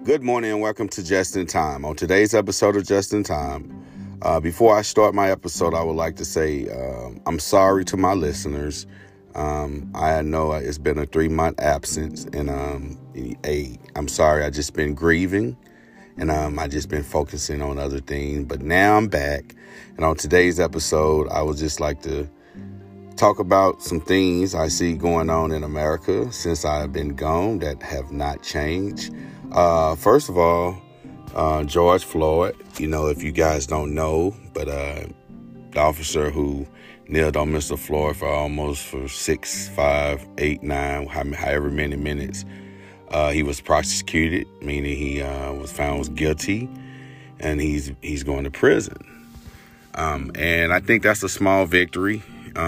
Good morning and welcome to Just in Time. On today's episode of Just in Time, before I start my episode, I would like to say I'm sorry to my listeners. I know it's been a 3-month absence, and I'm sorry. I just been grieving, and I just been focusing on other things. But now I'm back, and on today's episode, I would just like to talk about some things I see going on in America since I've been gone that have not changed. First of all, George Floyd, if you guys don't know, but the officer who kneeled on Mr. Floyd for 6, 5, 8, 9, however many minutes, he was prosecuted, meaning he was found guilty, and he's going to prison. And I think that's a small victory.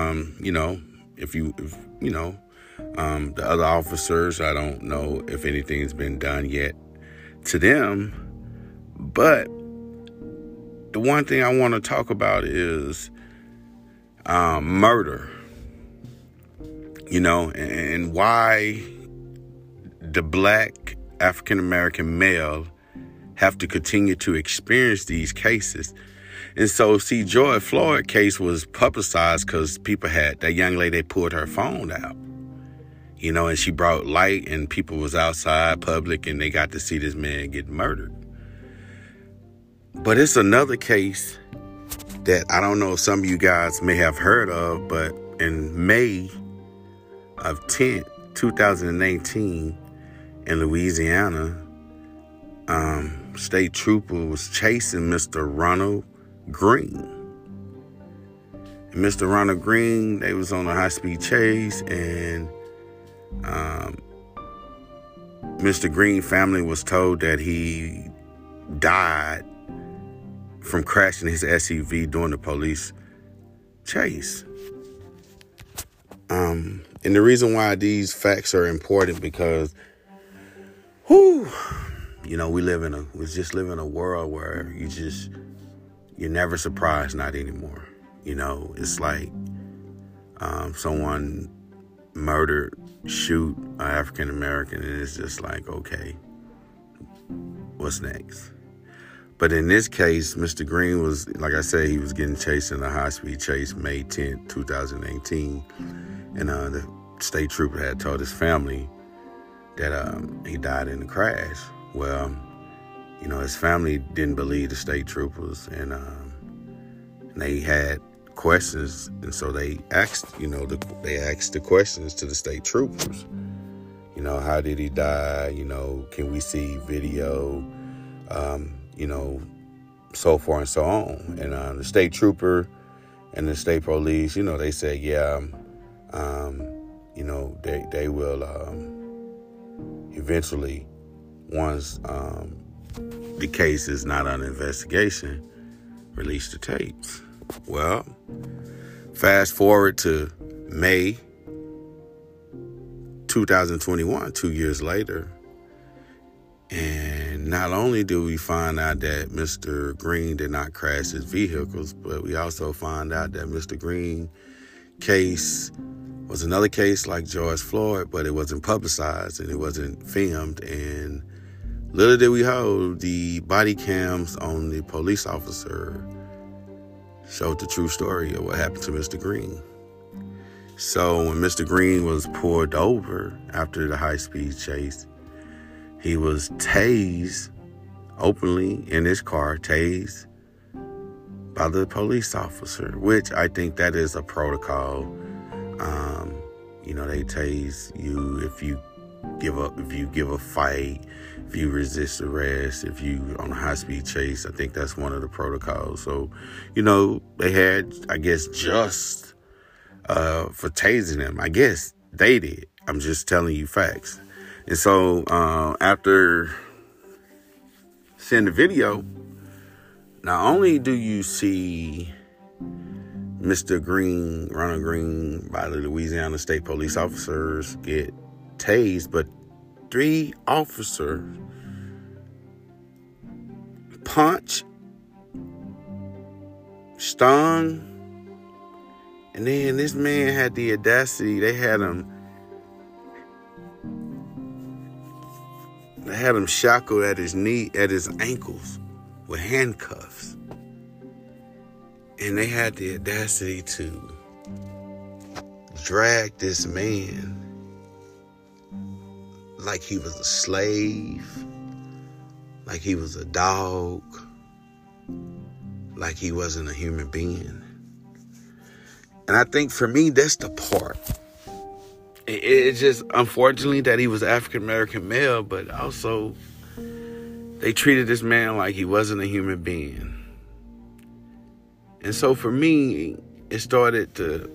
The other officers, I don't know if anything's been done yet to them. But the one thing I want to talk about is murder, and why the black African-American male have to continue to experience these cases. And so, George Floyd case was publicized because people had that young lady pulled her phone out, and she brought light, and people was outside public, and they got to see this man get murdered. But it's another case that I don't know if some of you guys may have heard of, but in May of 2018 in Louisiana, state trooper was chasing Mr. Ronald Green. And Mr. Ronald Green, they was on a high-speed chase, and Mr. Green family was told that he died from crashing his SUV during the police chase. And the reason why these facts are important because, we just live in a world where you're never surprised, not anymore. It's like someone shoot an African American, and it's just like, okay, what's next? But in this case, Mr. Green was, like I said, he was getting chased in a high-speed chase May 10th, 2018. And the state trooper had told his family that he died in the crash. Well, his family didn't believe the state troopers, and they had questions, and so they asked, the questions to the state troopers. How did he die? Can we see video? So forth and so on. And the state trooper and the state police, they said, they will eventually, once the case is not under investigation, release the tapes. Well, fast forward to May 2021, 2 years later, and not only do we find out that Mr. Green did not crash his vehicles, but we also find out that Mr. Green case was another case like George Floyd, but it wasn't publicized and it wasn't filmed. And little did we hold, the body cams on the police officer showed the true story of what happened to Mr. Green. So when Mr. Green was pulled over after the high-speed chase, he was tased openly in his car, tased by the police officer, which I think that is a protocol. They tase you if you give a fight, if you resist arrest, if you on a high-speed chase. I think that's one of the protocols. So, they had, I guess, just for tasing him. I guess they did. I'm just telling you facts. And so after seeing the video, not only do you see Mr. Green, Ronald Green, by the Louisiana State Police officers get tased, but 3 officers punched, stung, and then this man had the audacity, they had him They had him shackled at his ankles with handcuffs. And they had the audacity to drag this man like he was a slave, like he was a dog, like he wasn't a human being. And I think for me, that's the part. It's just unfortunately that he was African-American male, but also they treated this man like he wasn't a human being. And so for me, it started to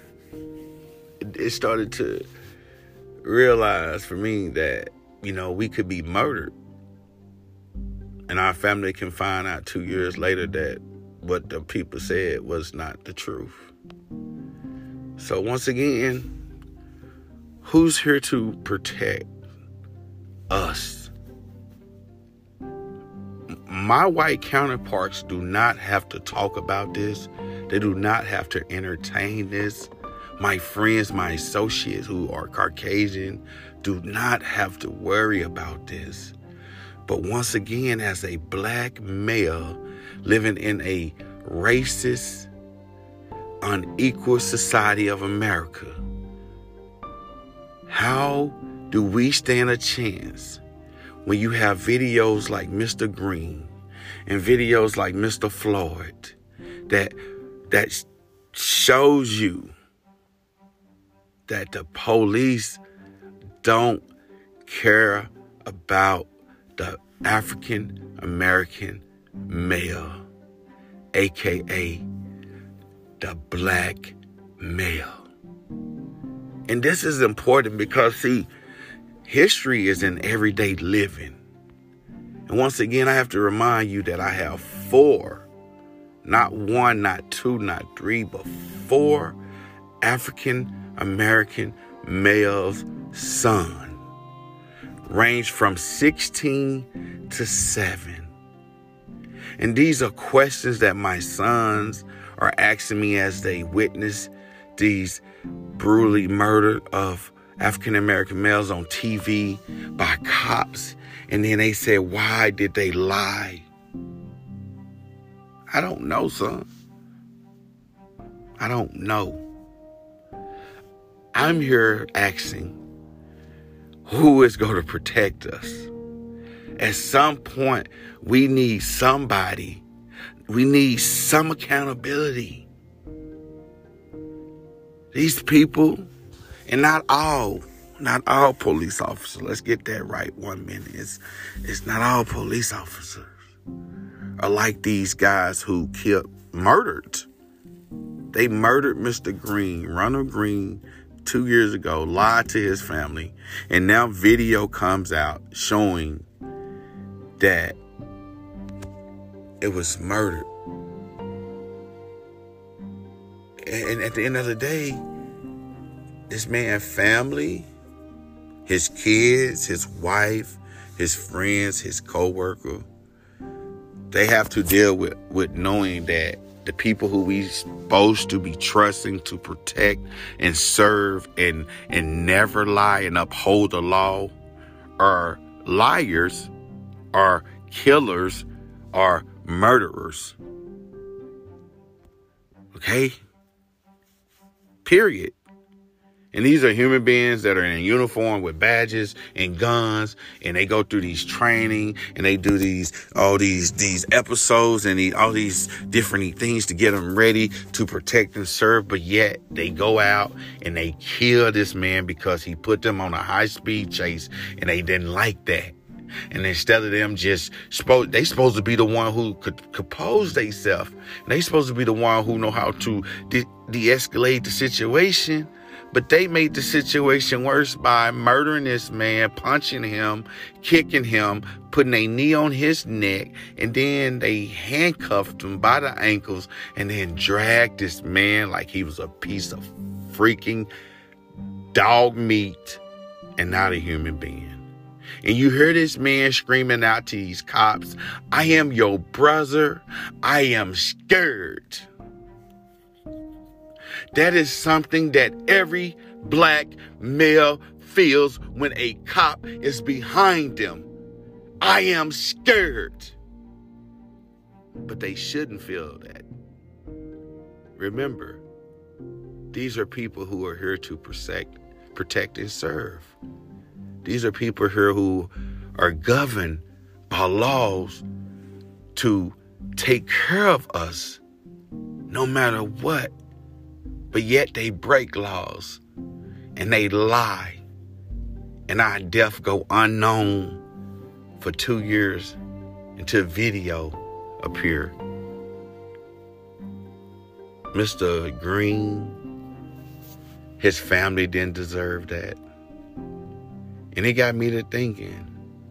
realize for me that, we could be murdered. And our family can find out 2 years later that what the people said was not the truth. So once again, who's here to protect us? My white counterparts do not have to talk about this. They do not have to entertain this. My friends, my associates who are Caucasian do not have to worry about this. But once again, as a black male living in a racist, unequal society of America, how do we stand a chance when you have videos like Mr. Green and videos like Mr. Floyd that shows you that the police don't care about the African American male, aka the black male? And this is important because, see, history is in everyday living. And once again, I have to remind you that I have 4, not 1, not 2, not 3, but 4 African American males' son, range from 16 to 7. And these are questions that my sons are asking me as they witness these brutally murdered of African American males on TV by cops. And then they said, why did they lie? I don't know, son. I don't know. I'm here asking, who is going to protect us? At some point, we need somebody. We need some accountability. These people, and not all police officers. Let's get that right 1 minute. It's not all police officers are like these guys who murdered. They murdered Mr. Green, Ronald Green, 2 years ago, lied to his family, and now video comes out showing that it was murdered. And at the end of the day, this man's family, his kids, his wife, his friends, his co-worker, they have to deal with knowing that the people who we supposed to be trusting to protect and serve and never lie and uphold the law are liars, are killers, are murderers. Okay? Period. And these are human beings that are in uniform with badges and guns, and they go through these training and they do these episodes and all these different things to get them ready to protect and serve. But yet they go out and they kill this man because he put them on a high-speed chase, and they didn't like that. And instead of them they supposed to be the one who could compose themselves. They supposed to be the one who know how to de-escalate the situation. But they made the situation worse by murdering this man, punching him, kicking him, putting a knee on his neck, and then they handcuffed him by the ankles and then dragged this man like he was a piece of freaking dog meat and not a human being. And you hear this man screaming out to these cops, "I am your brother. I am scared." That is something that every black male feels when a cop is behind them. I am scared. But they shouldn't feel that. Remember, these are people who are here to protect and serve. These are people here who are governed by laws to take care of us no matter what. But yet they break laws and they lie. And our death go unknown for 2 years until video appear. Mr. Green, his family didn't deserve that. And it got me to thinking,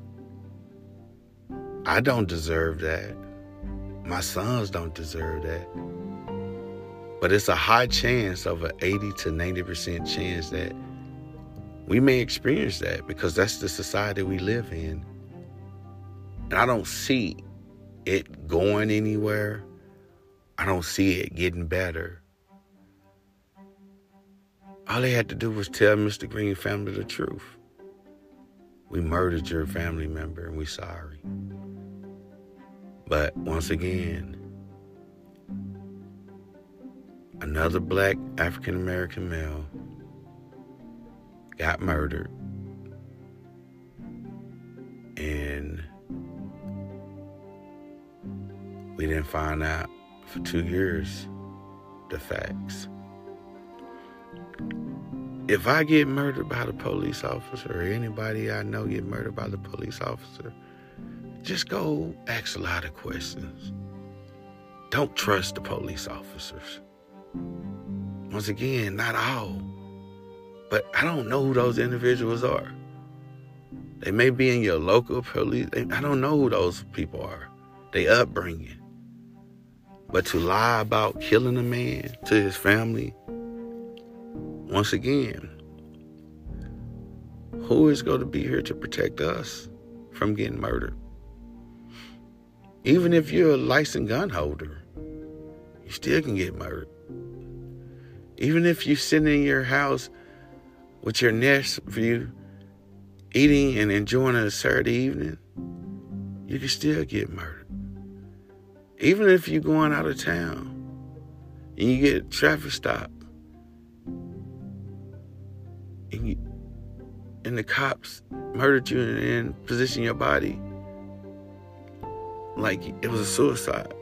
I don't deserve that. My sons don't deserve that. But it's a high chance of an 80 to 90% chance that we may experience that because that's the society we live in. And I don't see it going anywhere. I don't see it getting better. All they had to do was tell Mr. Green family the truth. We murdered your family member and we're sorry. But once again, another black African-American male got murdered. And we didn't find out for 2 years the facts. If I get murdered by the police officer or anybody I know get murdered by the police officer, just go ask a lot of questions. Don't trust the police officers. Once again, not all. But I don't know who those individuals are. They may be in your local police. I don't know who those people are. They upbringing. But to lie about killing a man to his family, once again, who is going to be here to protect us from getting murdered? Even if you're a licensed gun holder, you still can get murdered. Even if you're sitting in your house with your nephew eating and enjoying a Saturday evening, you can still get murdered. Even if you're going out of town and you get a traffic stop and the cops murdered you and position your body like it was a suicide.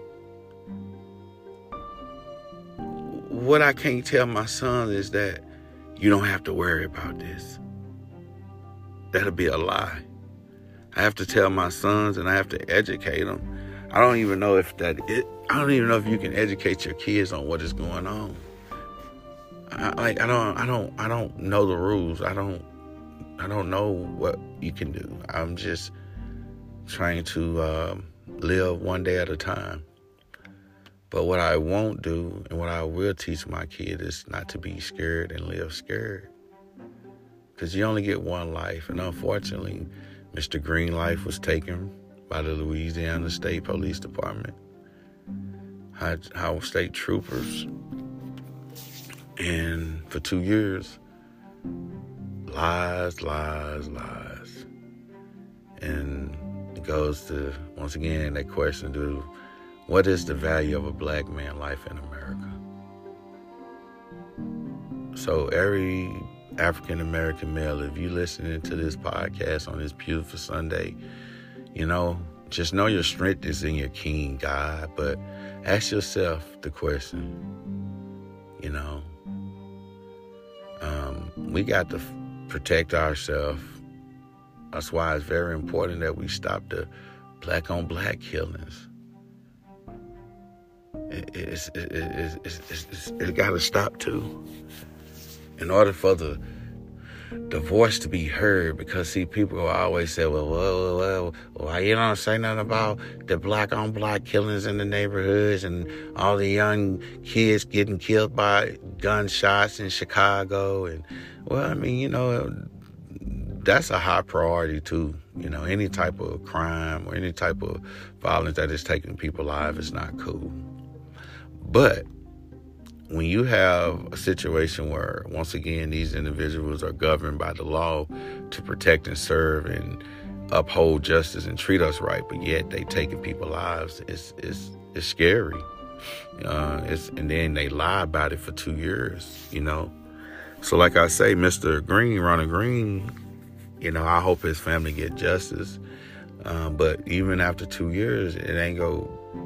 What I can't tell my son is that you don't have to worry about this. That'll be a lie. I have to tell my sons and I have to educate them. I don't even know if you can educate your kids on what is going on. I don't know the rules. I don't know what you can do. I'm just trying to live one day at a time. But what I won't do and what I will teach my kid is not to be scared and live scared. Because you only get one life. And unfortunately, Mr. Green life was taken by the Louisiana State Police Department, Howard State troopers. And for 2 years, lies. And it goes to, once again, that question, what is the value of a black man's life in America? So every African-American male, if you're listening to this podcast on this beautiful Sunday, just know your strength is in your King God, but ask yourself the question, we got to protect ourselves. That's why it's very important that we stop the black-on-black killings. It got to stop too. In order for the voice to be heard, because see, people always say, well, why you don't say nothing about the black-on-black killings in the neighborhoods and all the young kids getting killed by gunshots in Chicago? And that's a high priority too. Any type of crime or any type of violence that is taking people's lives is not cool. But when you have a situation where, once again, these individuals are governed by the law to protect and serve and uphold justice and treat us right, but yet they taking people's lives. It's scary. And then they lie about it for 2 years, So like I say, Mr. Green, Ronald Green, I hope his family get justice. But even after 2 years, it ain't gonna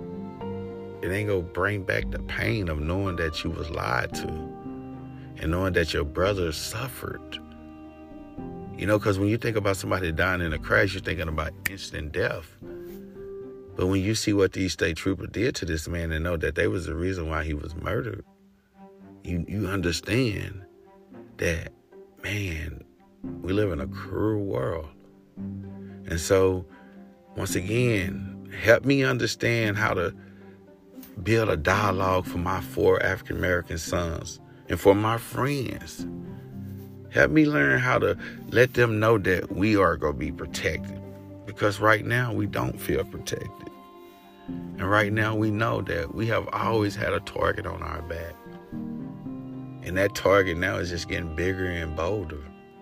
bring back the pain of knowing that you was lied to and knowing that your brother suffered. Because when you think about somebody dying in a crash, you're thinking about instant death. But when you see what these state troopers did to this man and know that they was the reason why he was murdered, you understand that, man, we live in a cruel world. And so, once again, help me understand how to build a dialogue for my 4 African-American sons and for my friends. Help me learn how to let them know that we are going to be protected. Because right now, we don't feel protected. And right now, we know that we have always had a target on our back. And that target now is just getting bigger and bolder.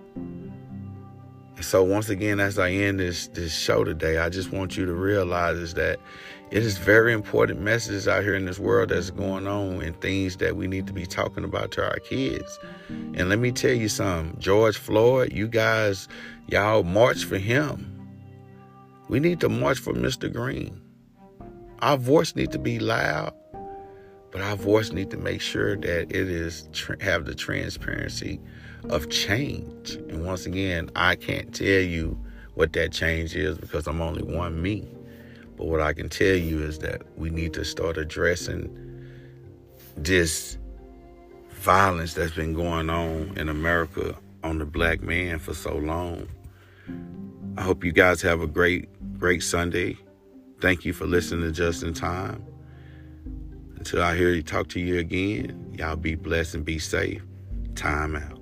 And so once again, as I end this show today, I just want you to realize is that it is very important messages out here in this world that's going on and things that we need to be talking about to our kids. And let me tell you something, George Floyd, you guys, y'all march for him. We need to march for Mr. Green. Our voice needs to be loud, but our voice needs to make sure that it is have the transparency of change. And once again, I can't tell you what that change is because I'm only one me. But what I can tell you is that we need to start addressing this violence that's been going on in America on the black man for so long. I hope you guys have a great Sunday. Thank you for listening to Just in Time. Until I hear you talk to you again, y'all be blessed and be safe. Time out.